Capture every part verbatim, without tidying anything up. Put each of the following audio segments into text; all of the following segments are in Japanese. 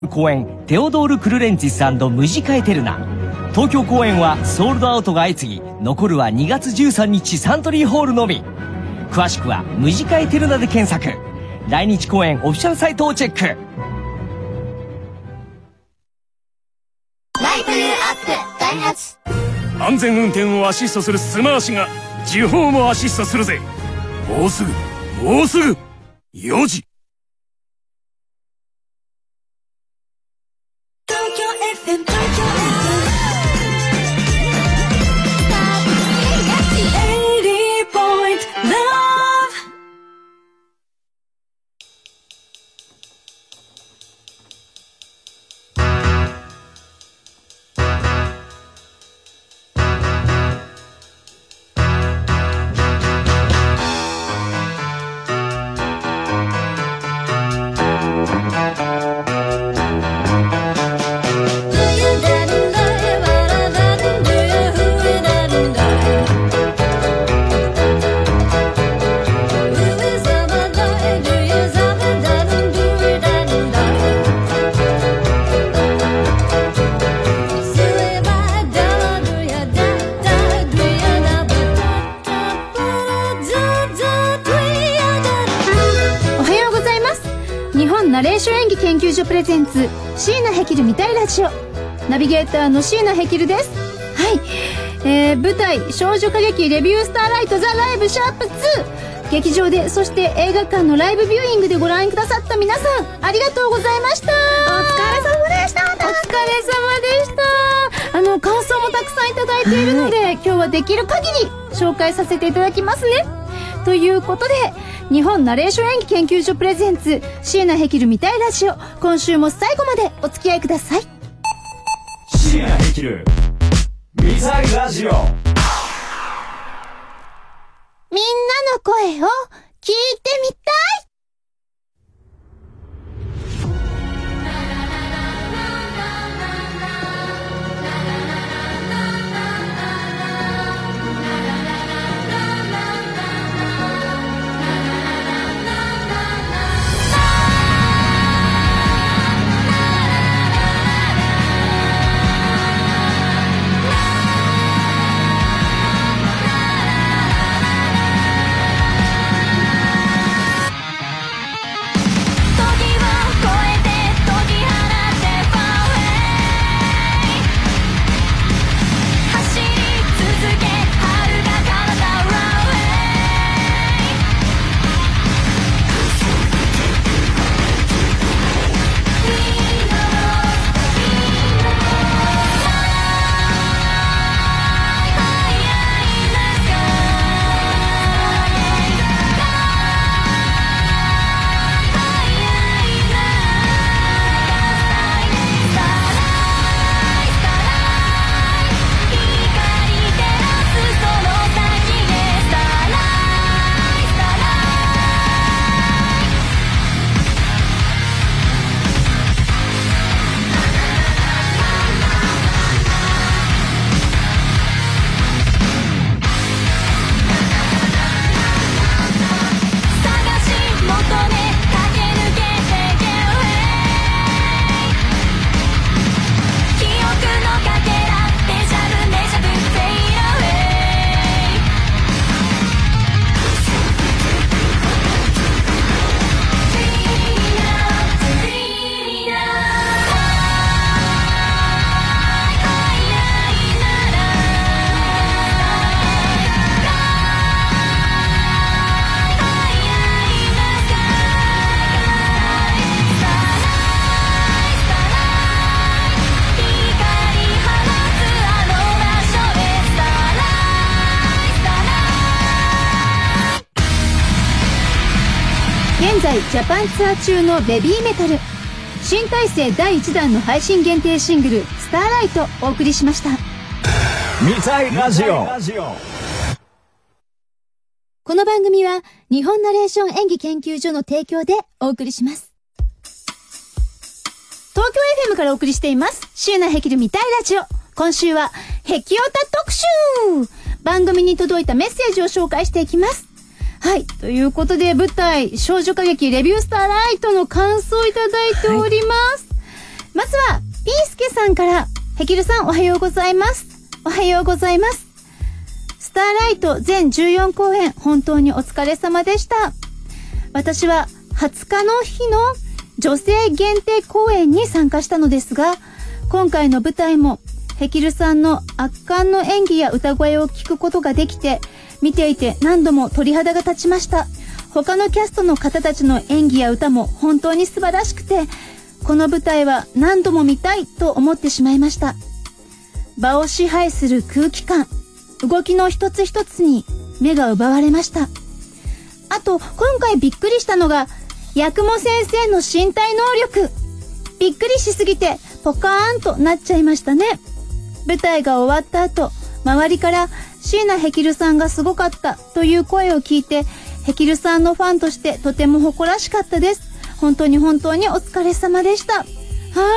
公演テオドール・クルレンツィス&ムジカエテルナ。東京公演はソールドアウトが相次ぎ、残るはにがつじゅうさんにちサントリーホールのみ。詳しくはムジカエテルナで検索。来日公演オフィシャルサイトをチェック。 ライブアップダイハツ。 安全運転をアシストするスマーシが時報もアシストするぜ。もうすぐもうすぐよじ。 東京 エフエム 東京 エフエムナレーション演技研究所プレゼンツ椎名ヘキル見たいラジオ。ナビゲーターの椎名ヘキルです。はい、えー、舞台少女歌劇レビュースターライトザライブシャープツー、劇場でそして映画館のライブビューイングでご覧くださった皆さんありがとうございました。 お疲れ様でした。 お疲れ様でした。あの感想もたくさんいただいているので、はい、今日はできる限り紹介させていただきますね。ということで、日本ナレーション演技研究所プレゼンツ椎名ヘキル見たいラジオ、今週も最後までお付き合いください。 椎名ヘキル見たいラジオ。みんなの声を聞いてみたい。現在ジャパンツアー中のベビーメタル新体制だいいちだんの配信限定シングルスターライトお送りしました。 見たいラジオ。 この番組は日本ナレーション演技研究所の提供でお送りします。東京 エフエム からお送りしています椎名ヘキル見たいラジオ。今週はヘキオタ特集。番組に届いたメッセージを紹介していきます。はい。ということで、舞台、少女歌劇レビュースターライトの感想をいただいております。はさんから、ヘキルさんおはようございます。おはようございます。スターライト全じゅうよんこうえん、本当にお疲れ様でした。私ははつかの日の女性限定公演に参加したのですが、今回の舞台もヘキルさんの圧巻の演技や歌声を聞くことができて、見ていて何度も鳥肌が立ちました。他のキャストの方たちの演技や歌も本当に素晴らしくて、この舞台は何度も見たいと思ってしまいました。場を支配する空気感、動きの一つ一つに目が奪われました。あと、今回びっくりしたのが、八雲先生の身体能力。びっくりしすぎて、ポカーンとなっちゃいましたね。舞台が終わった後、周りから、椎名ヘキルさんがすごかったという声を聞いて、ヘキルさんのファンとしてとても誇らしかったです。本当に本当にお疲れ様でした。はい、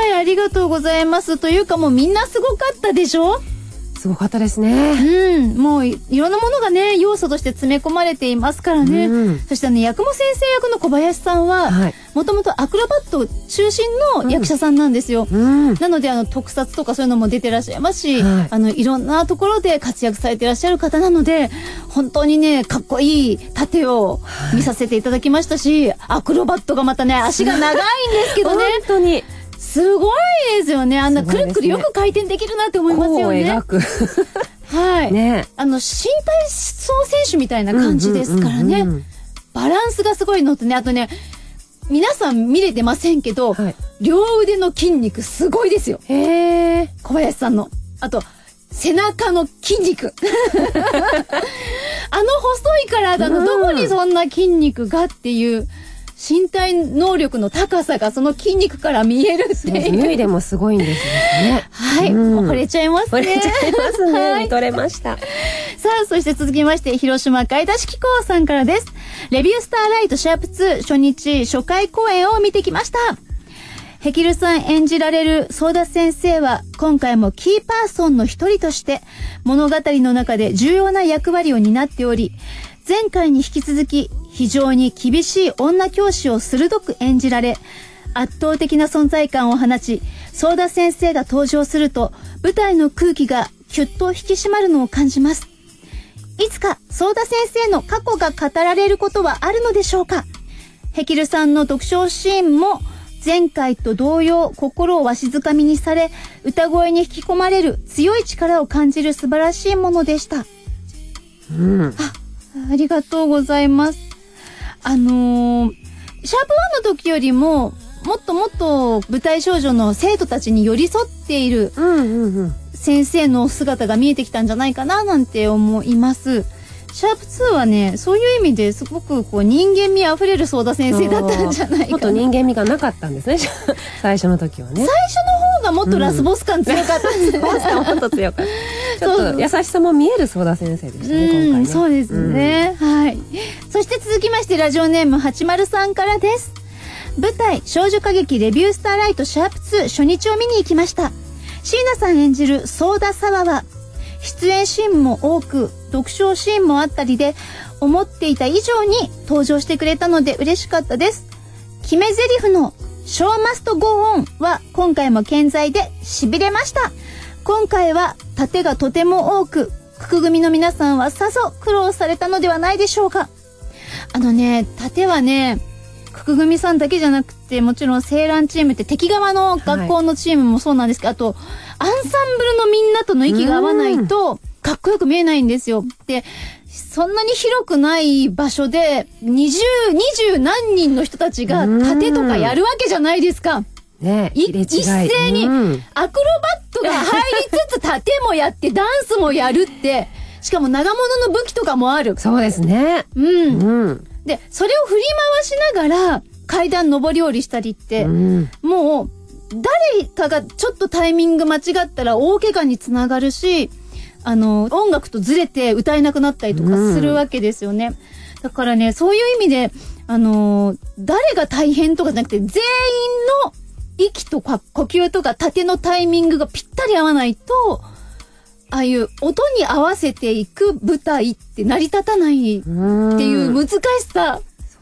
ありがとうございます。というかもうみんなすごかったでしょ？ すごかったですね。 うん、もういろんなものがね、要素として詰め込まれていますからね。うん、そしてね、八雲先生役の小林さんは、もともとアクロバット中心の役者さんなんですよ。うん、なので、あの、特撮とかそういうのも出てらっしゃいますし、はい、あの、いろんなところで活躍されてらっしゃる方なので、本当にね、かっこいい盾を見させていただきましたし、はい、アクロバットがまたね、足が長いんですけどね。 本当に。 すごいですよね。あんなくるくるよく回転できるなって思いますよね。 こう描く。 はい。ね。あの、身体操選手みたいな感じですからね。うんうんうんうん、バランスがすごいのとね、あとね、皆さん見れてませんけど、はい、両腕の筋肉すごいですよ。へー。小林さんの。あと、背中の筋肉。あの細い体のどこにそんな筋肉がっていう、身体能力の高さがその筋肉から見えるっていう。 脱いでもすごいんですね。 はい。うん、惚れちゃいますね。 惚れちゃいますね。はい、見とれました。 さあ、そして続きまして、広島買い出し機構さんからです。レビュースターライトシャープツー初日初回公演を見てきました。ヘキルさん演じられるソーダ先生は、今回もキーパーソンの一人として、物語の中で重要な役割を担っており、前回に引き続き、非常に厳しい女教師を鋭く演じられ、圧倒的な存在感を放ち、ソーダ先生が登場すると、舞台の空気がキュッと引き締まるのを感じます。いつか、ソーダ先生の過去が語られることはあるのでしょうか？ヘキルさんの読書シーンも、前回と同様、心をわしづかみにされ、歌声に引き込まれる強い力を感じる素晴らしいものでした。 うん。 あ、ありがとうございます。あのー、シャープワンの時よりも、もっともっと舞台少女の生徒たちに寄り添っている先生の姿が見えてきたんじゃないかななんて思います。シャープツーはね、そういう意味ですごくこう人間味あふれるソーダ先生だったんじゃないかな。 もっと人間味がなかったんですね。最初の時はね。 最初の方がもっとラスボス感強かったんです。 ラスボス感もっと強かった。ちょっと優しさも見えるソーダ先生でしたね、今回ね。 そうですね。うん、はい。そして続きましてラジオネームはちまるさんからです。舞台少女歌劇レビュースターライトシャープツー初日を見に行きました。椎名さん演じるソーダサワは出演シーンも多く読書シーンもあったりで思っていた以上に登場してくれたので嬉しかったです。決め台詞のショーマストゴーオンは今回も健在で痺れました。今回は盾がとても多く区組の皆さんはさぞ苦労されたのではないでしょうか。あのね、盾はね、区組さんだけじゃなくてもちろん青蘭チームって敵側の学校のチームもそうなんですけど、はい、あとアンサンブルのみんなとの息が合わないとかっこよく見えないんですよ。で、そんなに広くない場所で二十、二十何人の人たちが盾とかやるわけじゃないですか。 ねえ、 一斉にアクロバットが入りつつ盾もやってダンスもやるって、しかも長物の武器とかもある。 そうですね。 うん。うん、で、それを振り回しながら階段上り下りしたりって、うん、もう誰かがちょっとタイミング間違ったら大怪我につながるし、あの、音楽とずれて歌えなくなったりとかするわけですよね。うん、だからね、そういう意味で、あの、誰が大変とかじゃなくて、全員の息とか呼吸とか盾のタイミングがぴったり合わないと、ああいう音に合わせていく舞台って成り立たないっていう難しさ。 そ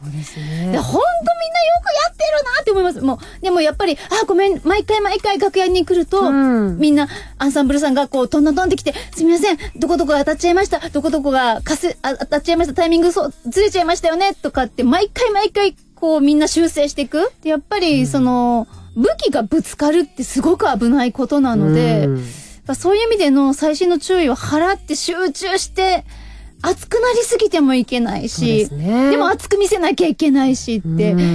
そうですね。 で、ほんとみんなよくやってるなって思います。もう、でもやっぱり、あ、ごめん、毎回毎回楽屋に来ると、うん、みんな、アンサンブルさんがこう、トントントンってきて、すみません、どこどこが当たっちゃいました、どこどこがかす、あ当たっちゃいました、タイミングそう、ずれちゃいましたよね、とかって、毎回毎回、こう、みんな修正していく。でやっぱり、その、うん、武器がぶつかるってすごく危ないことなので、うん、そういう意味での細心の注意を払って集中して、熱くなりすぎてもいけないし、 で,、ね、でも熱く見せなきゃいけないしって、うん、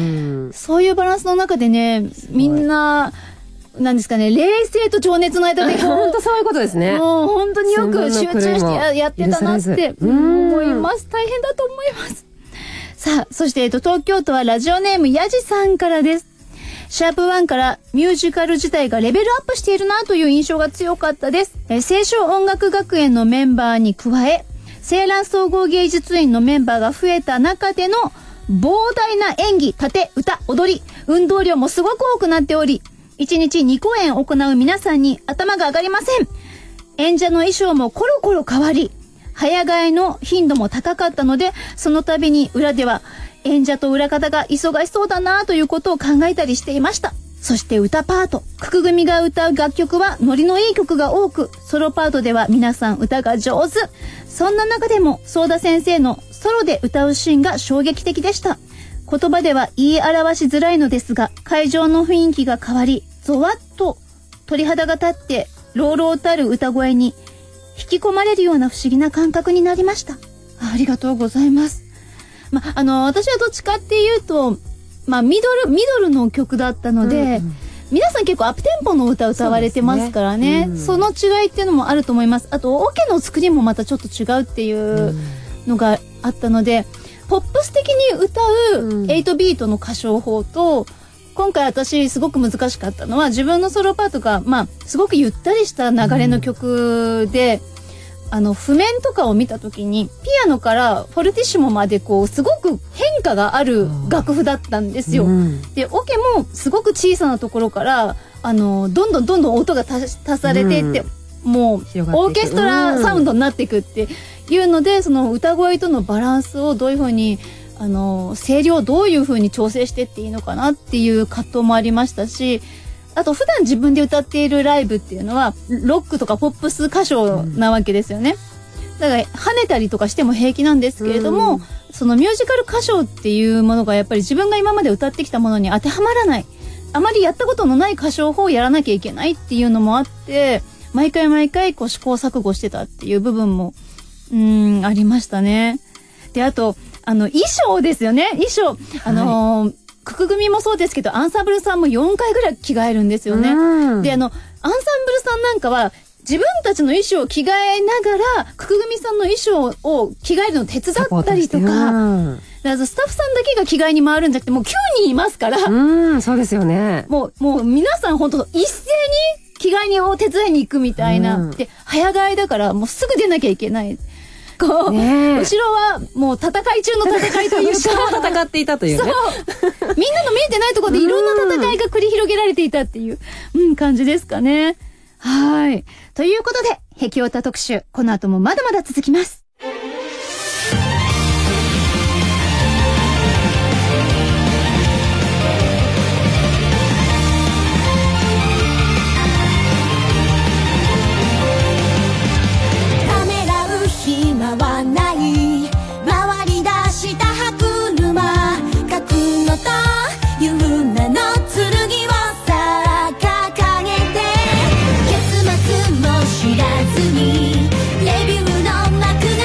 そういうバランスの中でね、みんな、なんですかね、冷静と情熱の間で、 本当そういうことですね。 もう本当によく集中して や, やってたなって思います。大変だと思います。さあ、そして、えっと、東京都はラジオネームやじさんからです。シャープワンからミュージカル自体がレベルアップしているなという印象が強かったです。え青少音楽学園のメンバーに加え、青蘭総合芸術院のメンバーが増えた中での膨大な演技、盾、歌、踊り、運動量もすごく多くなっており、いちにちにこえん行う皆さんに頭が上がりません。演者の衣装もコロコロ変わり、早替えの頻度も高かったので、その度に裏では演者と裏方が忙しそうだなということを考えたりしていました。そして歌パート。九九組が歌う楽曲はノリのいい曲が多く、ソロパートでは皆さん歌が上手。そんな中でも、ソーダ先生のソロで歌うシーンが衝撃的でした。言葉では言い表しづらいのですが、会場の雰囲気が変わり、ゾワッと鳥肌が立って、朗々たる歌声に引き込まれるような不思議な感覚になりました。 あ, ありがとうございます。ま、あの、私はどっちかっていうと、まあ、ミドル、ミドルの曲だったので、うんうん、皆さん結構アップテンポの歌歌われてますからね。そ, ね、うん、その違いっていうのもあると思います。あと、オケの作りもまたちょっと違うっていうのがあったので、ポップス的に歌うエイトビートの歌唱法と、今回私すごく難しかったのは、自分のソロパートが、まあ、すごくゆったりした流れの曲で、うん、あの、譜面とかを見たときに、ピアノからフォルティッシモまでこう、すごく変化がある楽譜だったんですよ。うん、で、オケもすごく小さなところから、あの、どんどんどんどん音が足されていって、うん、もう、オーケストラサウンドになっていくっていうので、その歌声とのバランスをどういうふうに、あの、声量をどういうふうに調整してっていいのかなっていう葛藤もありましたし、あと普段自分で歌っているライブっていうのはロックとかポップス歌唱なわけですよね。だから跳ねたりとかしても平気なんですけれども、うん、そのミュージカル歌唱っていうものがやっぱり自分が今まで歌ってきたものに当てはまらない、あまりやったことのない歌唱法をやらなきゃいけないっていうのもあって、毎回毎回こう試行錯誤してたっていう部分もうーんありましたね。で、あとあの衣装ですよね。衣装、あのーはい、九九組もそうですけど、アンサンブルさんもよんかいぐらい着替えるんですよね。で、あの、アンサンブルさんなんかは、自分たちの衣装を着替えながら、九九組さんの衣装を着替えるのを手伝ったりとか、だからスタッフさんだけが着替えに回るんじゃなくて、もうきゅうにんいますから、 うん、そうですよね。 もう、もう皆さん本当一斉に着替えにを手伝いに行くみたいな。うん、で、早替えだから、もうすぐ出なきゃいけない。こう、ね、後ろはもう戦い中の戦いというか後ろも戦っていたというね。 そう。みんなの見えてないところでいろんな戦いが繰り広げられていたっていう、うん、感じですかね。はい。ということで、壁オタ特集、この後もまだまだ続きます。 暇はない回り出した歯車書くのと夢の剣をさ掲げて結末も知らずにレビューの幕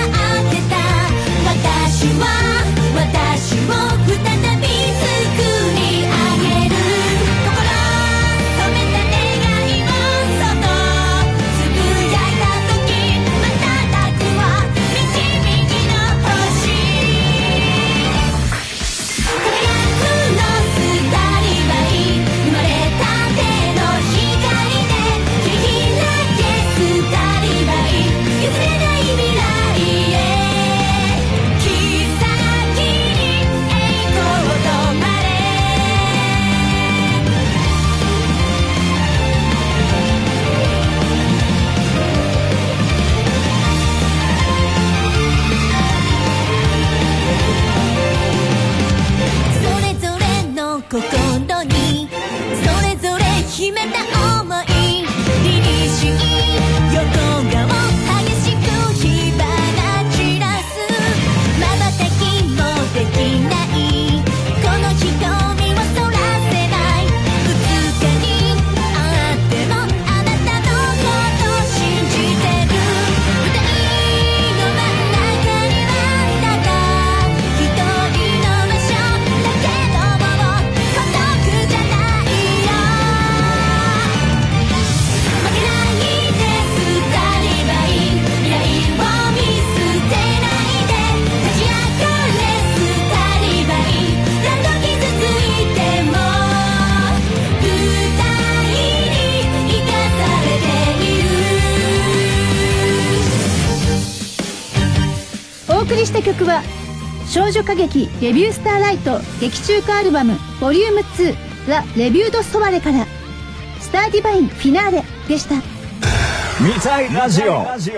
思い凛々しい夜空を激しく火花散らす瞬きもできないこの瞳をそらせないぶつかり合ってもあなたのこと信じてる舞台の真ん中にはただ一人の場所だけども孤独じゃないよ負けないで二人ばい未来を見捨てないで立ち上がれ二人ばい何度傷ついても舞台に生かされているお送りした曲は少女歌劇レビュースターライト劇中歌アルバムボリュームツーラ・レビュード・ソワレからスターディバインフィナーレでした。 見たいラジオ。 東京 エフ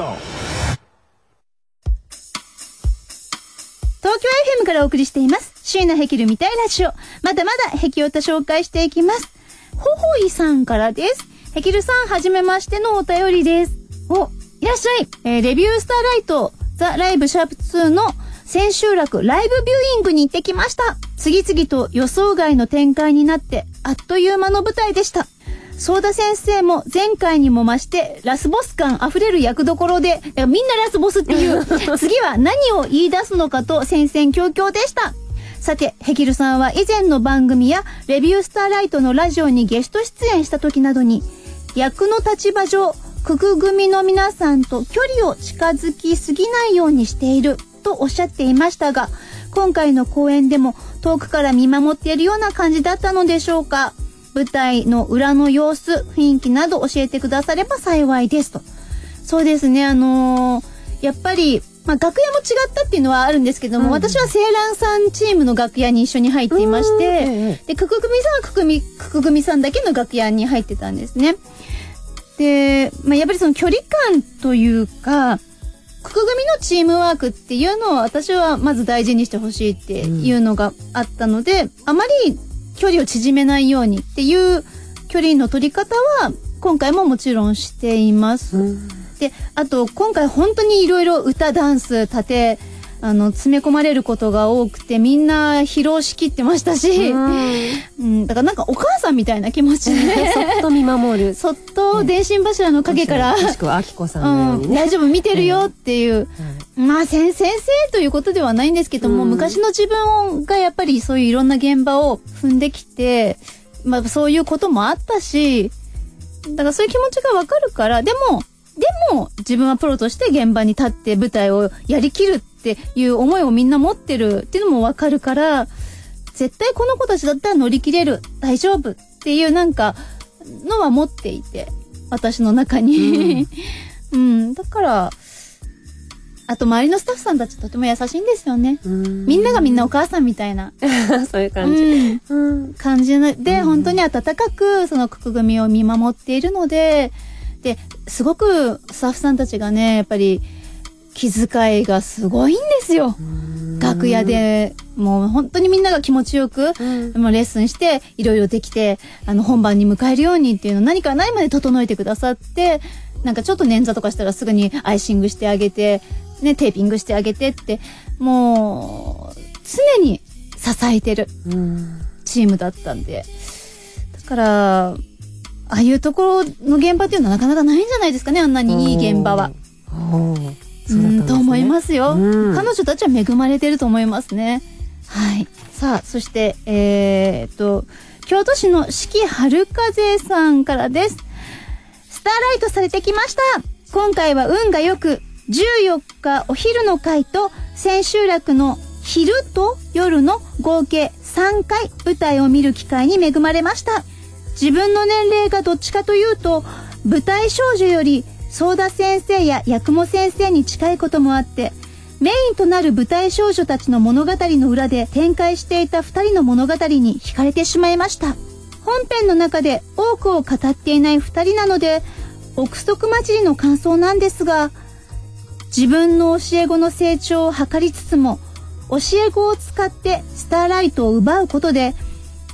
エム からお送りしています椎名ヘキル見たいラジオ。まだまだヘキオタ紹介していきます。ほほいさんからです。ヘキルさんはじめましてのお便りです。お、いらっしゃい、えー、レビュースターライトザ・ライブシャープツーの千秋楽ライブビューイングに行ってきました。次々と予想外の展開になってあっという間の舞台でした。ソーダ先生も前回にも増してラスボス感あふれる役どころでみんなラスボスっていう次は何を言い出すのかと戦々恐々でした。さてヘキルさんは以前の番組やレビュースターライトのラジオにゲスト出演した時などに役の立場上クク組の皆さんと距離を近づきすぎないようにしているとおっしゃっていましたが、今回の公演でも遠くから見守っているような感じだったのでしょうか。舞台の裏の様子、雰囲気など教えてくだされば幸いですと。そうですね、あのー、やっぱり、まあ、楽屋も違ったっていうのはあるんですけども、うん、私はセイランさんチームの楽屋に一緒に入っていまして、で、クク組さんはクク組、クク組さんだけの楽屋に入ってたんですね。で、まあ、やっぱりその距離感というか、クク組のチームワークっていうのを私はまず大事にしてほしいっていうのがあったので、うん、あまり距離を縮めないようにっていう距離の取り方は今回ももちろんしています。うん、で、あと今回本当にいろいろ歌、ダンス、立て、あの、詰め込まれることが多くてみんな披露しきってましたし、うん、うん、だからなんかお母さんみたいな気持ちでそっと見守る。 そっと電信柱の陰から、 もしくはあきこさんのようにね、うん、 大丈夫見てるよっていう、うん、まあ先生ということではないんですけども、うん、昔の自分がやっぱりそういういろんな現場を踏んできて、まあそういうこともあったし、だからそういう気持ちがわかるから、でも、でも自分はプロとして現場に立って舞台をやりきるっていう思いをみんな持ってるっていうのもわかるから、絶対この子たちだったら乗り切れる、大丈夫っていうなんかのは持っていて、私の中に、うん、うん、だからあと周りのスタッフさんたちとても優しいんですよね。みんながみんなお母さんみたいなそういう感じ、 うん、感じで、本当に温かくそのクク組を見守っているので、ですごくスタッフさんたちがね、やっぱり気遣いがすごいんですよ。楽屋でもう本当にみんなが気持ちよく、うん、もうレッスンしていろいろできて、あの本番に迎えるようにっていうのを何かないまで整えてくださって、なんかちょっと捻挫とかしたらすぐにアイシングしてあげて、ね、テーピングしてあげてって、もう常に支えてるチームだったんで、だからああいうところの現場っていうのはなかなかないんじゃないですかね、あんなにいい現場は。そうだったんですね。と思いますよ、うん。彼女たちは恵まれてると思いますね。はい。さあ、そして、えー、っと、京都市の四季春風さんからです。スターライトされてきました。今回は運が良く、じゅうよっかお昼の会と千秋楽の昼と夜の合計さんかい舞台を見る機会に恵まれました。自分の年齢がどっちかというと、舞台少女よりソーダ先生や八雲先生に近いこともあって、メインとなる舞台少女たちの物語の裏で展開していた二人の物語に惹かれてしまいました。本編の中で多くを語っていない二人なので、憶測混じりの感想なんですが、自分の教え子の成長を図りつつも、教え子を使ってスターライトを奪うことで、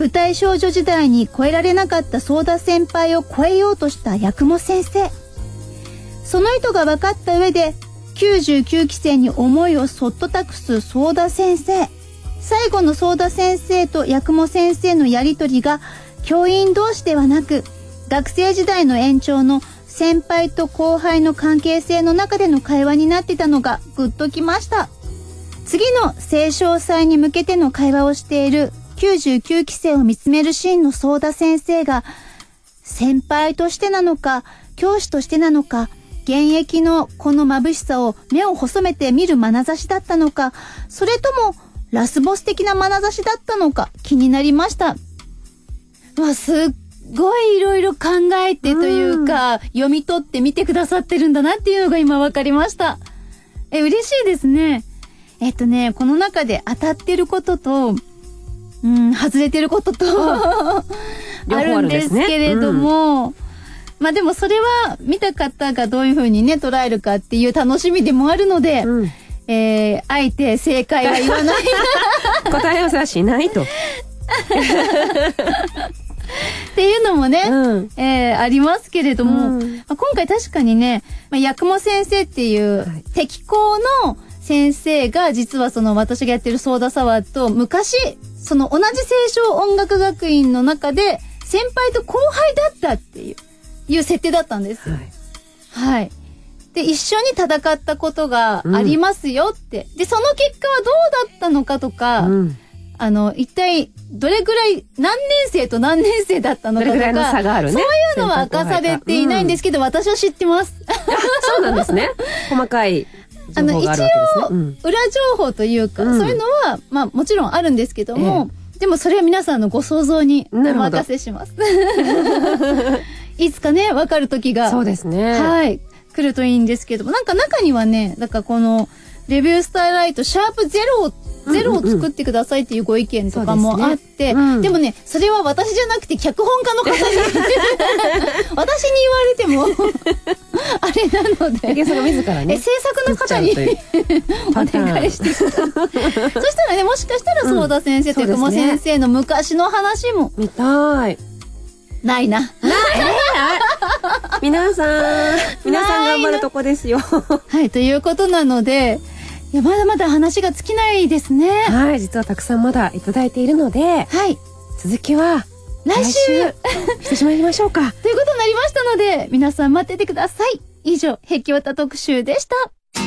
舞台少女時代に超えられなかったソーダ先輩を超えようとした八雲先生。その意図が分かった上できゅうじゅうきゅうき生に思いをそっと託すソーダ先生。最後のソーダ先生と八雲先生のやりとりが教員同士ではなく、学生時代の延長の先輩と後輩の関係性の中での会話になってたのがグッときました。次の青少祭に向けての会話をしているきゅうじゅうきゅうき生を見つめるシーンのソーダ先生が、先輩としてなのか教師としてなのか、現役のこの眩しさを目を細めて見る眼差しだったのか、それともラスボス的な眼差しだったのか気になりました。まあ、すっごいいろいろ考えてというか、うん、読み取って見てくださってるんだなっていうのが今分かりました。え、嬉しいですね。えっとね、この中で当たってることと、うん、外れてることとあるんですけれども、うん、まあでもそれは見た方がどういう風にね捉えるかっていう楽しみでもあるので、うん、えー、あえて正解は言わない答え合わせはしないとっていうのもね、うん、えー、ありますけれども、うん、まあ、今回確かにね、まあ、八雲先生っていう敵校の先生が実はその私がやってるソーダサワーと昔その同じ清少音楽学院の中で先輩と後輩だったっていういう設定だったんですよ。はい。はい。で、一緒に戦ったことがありますよって。うん、で、その結果はどうだったのかとか、うん、あの、一体、どれぐらい、何年生と何年生だったのかとか、 どれぐらいの差があるね、 そういうのは明かされていないんですけど、うん、私は知ってます。 そうなんですね。細かい情報があるわけですね。 あの、一応、裏情報というか、うん、そういうのは、まあ、もちろんあるんですけども、ええ、でもそれは皆さんのご想像にお任せします。いつかね、わかる時が。 そうですね。 はい。来るといいんですけども、なんか中にはね、なんかこの、レビュースターライト、シャープゼロを、ゼロを作ってくださいっていうご意見とかもあって、でね、うん、でもね、それは私じゃなくて脚本家の方に、私に言われても、あれなので、 池さんが自らね、 え制作の方にお願いしてください。そしたらね、もしかしたらソーダ先生というか、も先生の昔の話も、 見たい。 ないな。ない皆さん、皆さん頑張るとこですよ。 はい、ということなので、いや、まだまだ話が尽きないですね。 はい、実はたくさんまだいただいているので、 はい。 続きは、 来週してしまいましょうか。 ということになりましたので、皆さん待っててください。以上、ヘキオタ特集でした。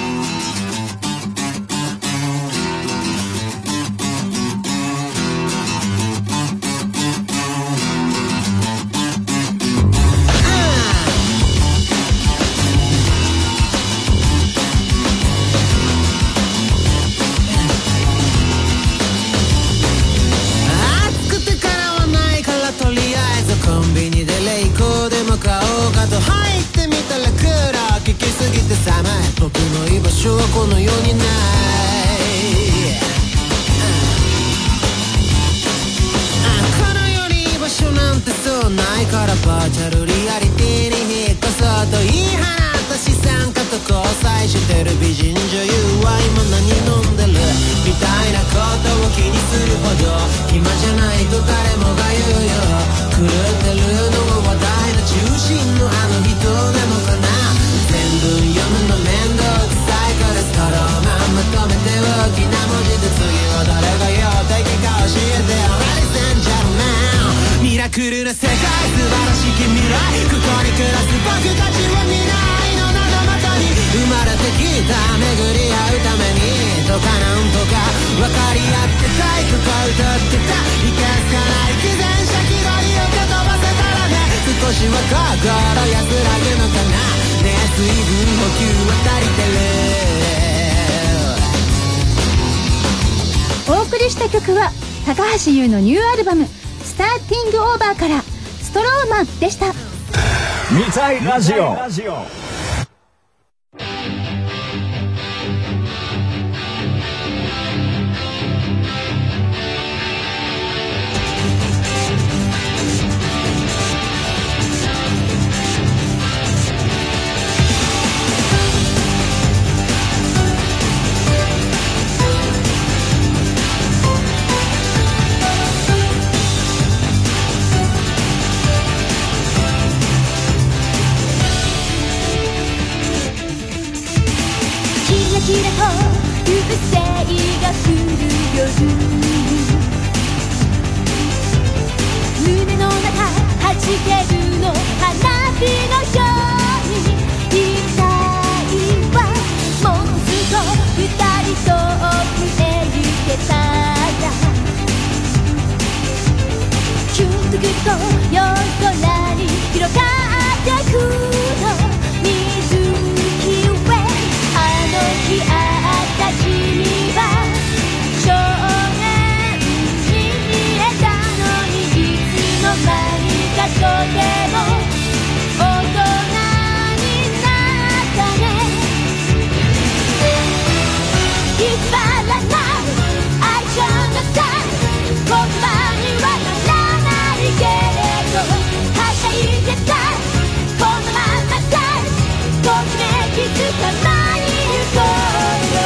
僕の居場所はこの世にない、この世に居場所なんてそうないから、バーチャルリアリティに引っ越そうと言い放った資産家と交際してる美人女優は今何飲んでるみたいなことを気にするほど暇じゃないと誰もが言うよ。狂ってるのが話題の中心のあの人なのかな。全文読むの面倒くさいからストローマンまとめて大きな文字で次は誰が要敵か教えてよ Ladies and gentlemen、 ミラクルな世界、素晴らしき未来、ここに暮らす僕たちは未来の仲間に生まれてきた、巡り合うためにとかなんとか分かり合ってたい、ここ歌ってたいけすかない偽善者気取りを蹴飛ばせたらね、少しは心安らぐのかな。ねえ水分補給は足りてる。 お送りした曲は高橋優のニューアルバムスターティングオーバーからストローマンでした。 見たいラジオ。 きらと流星が降る夜、胸の中弾けるの花火のようにいたいわ。もうずっと二人遠くへ行けたら、キュンとぐっと夜空に広がってくの水木上。あの日会った君は少年に見えたのに、いつの間にかとても大人になったね。偽らない愛情のさ、言葉にはならないけれど、はしゃいでたこのままさ、ときめきつかない行こう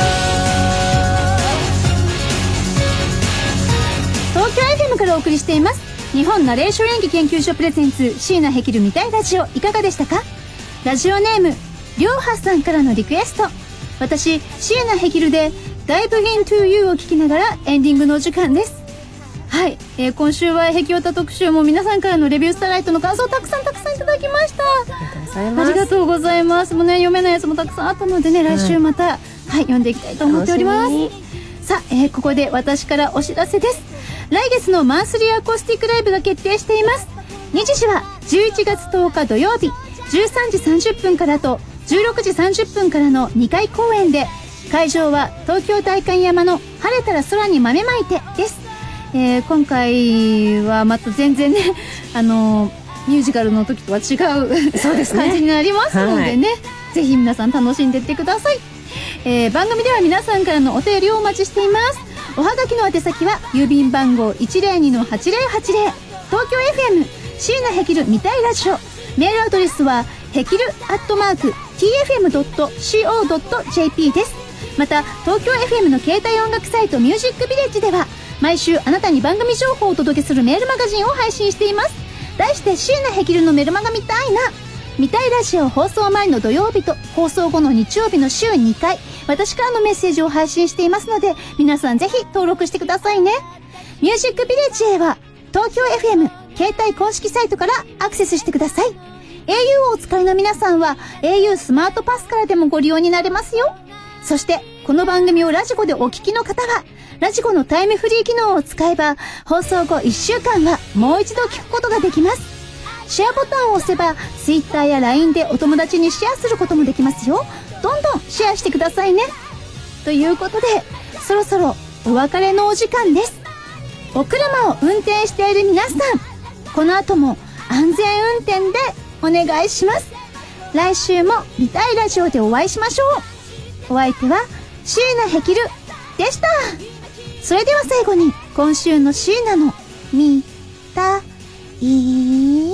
よ。 東京 エフエム からお送りしています日本ナレーション演技研究所プレゼンツ椎名ヘキル見たいラジオ、いかがでしたか？ラジオネームりょうはさんからのリクエスト。私椎名ヘキルで Dive Into You を聞きながらエンディングのお時間です。はい、えー、今週はヘキオタ特集も皆さんからのレビュースターライトの感想をたくさんたくさんいただきました。ありがとうございます。もうね、読めないやつもたくさんあったのでね、来週また、はい、はい、読んでいきたいと思っております。さあ、えー、ここで私からお知らせです。来月のマンスリーアコースティックライブが決定しています。日時はじゅういちがつとおか土曜日じゅうさんじさんじゅっぷんからとじゅうろくじさんじゅっぷんからのにかい公演で、会場は東京代官山の晴れたら空に豆まいてです。えー、今回はまた全然ね、あのー、ミュージカルの時とは違うそうです、ね、感じになりますのでね、はい、ぜひ皆さん楽しんでいってください。えー、番組では皆さんからのお便りをお待ちしています。おはがきの宛先は郵便番号 いちまるにのはちまるはちまる 東京 エフエム 椎名ヘキル見たいラジオ。メールアドレスはヘキルアットマーク ティーエフエムドットコードットジェーピー です。また東京 エフエム の携帯音楽サイトミュージックビレッジでは毎週あなたに番組情報をお届けするメールマガジンを配信しています。題して椎名ヘキルのメルマガ見たいな。見たいラジオ放送前の土曜日と放送後の日曜日の週にかい、私からのメッセージを配信していますので、皆さんぜひ登録してくださいね。ミュージックビレッジへは東京 エフエム 携帯公式サイトからアクセスしてください。 エーユー をお使いの皆さんは エーユー スマートパスからでもご利用になれますよ。そしてこの番組をラジコでお聞きの方はラジコのタイムフリー機能を使えば放送後いっしゅうかんはもう一度聞くことができます。シェアボタンを押せば Twitter や ライン でお友達にシェアすることもできますよ。どんどんシェアしてくださいね。ということでそろそろお別れのお時間です。お車を運転している皆さん、この後も安全運転でお願いします。来週も見たいラジオでお会いしましょう。お相手は椎名ヘキルでした。それでは最後に今週の椎名の見たい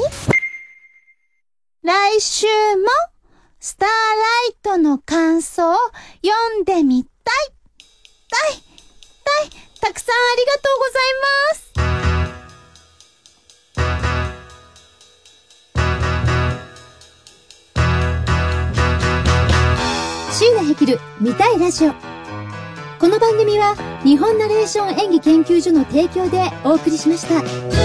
来週もスターライトの感想を読んでみたいたいたいたくさんありがとうございます。椎名ヘキル見たいラジオ。この番組は日本ナレーション演技研究所の提供でお送りしました。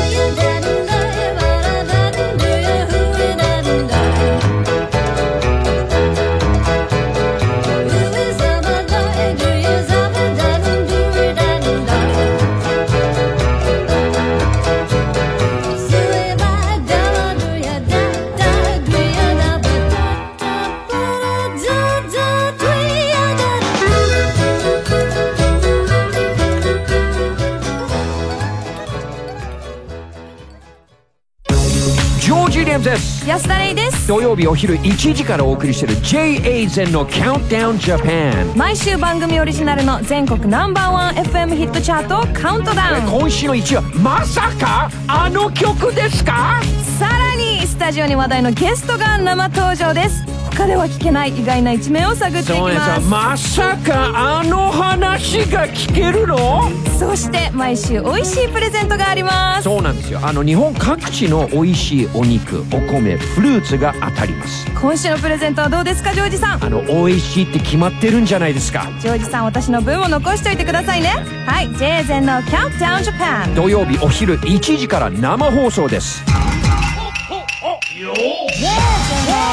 安田レイです。 土曜日お昼いちじからお送りしている ジェイエーゼン の Countdown Japan。 毎週番組オリジナルの全国ナンバーワン エフエム ヒットチャートをカウントダウン。 今週のいちいはまさかあの曲ですか？ さらにスタジオに話題のゲストが生登場です。 他では聞けない意外な一面を探っていきそうですよ。 ままさかあの話が聞けるの？ す。そして毎週美味しいプレゼントがあります。 そうなんですよ。あの日本各地の美味しいお肉、お米、フルーツが当たります。 今週のプレゼントはどうですか、ジョージさん。 あの美味しいって決まってるんじゃないですか。 ジョージさん、私の分も残しておいてくださいね。はい、ジェーゼンの Countdown Japan。 土曜日お昼いちじから生放送です。 ジェーゼンの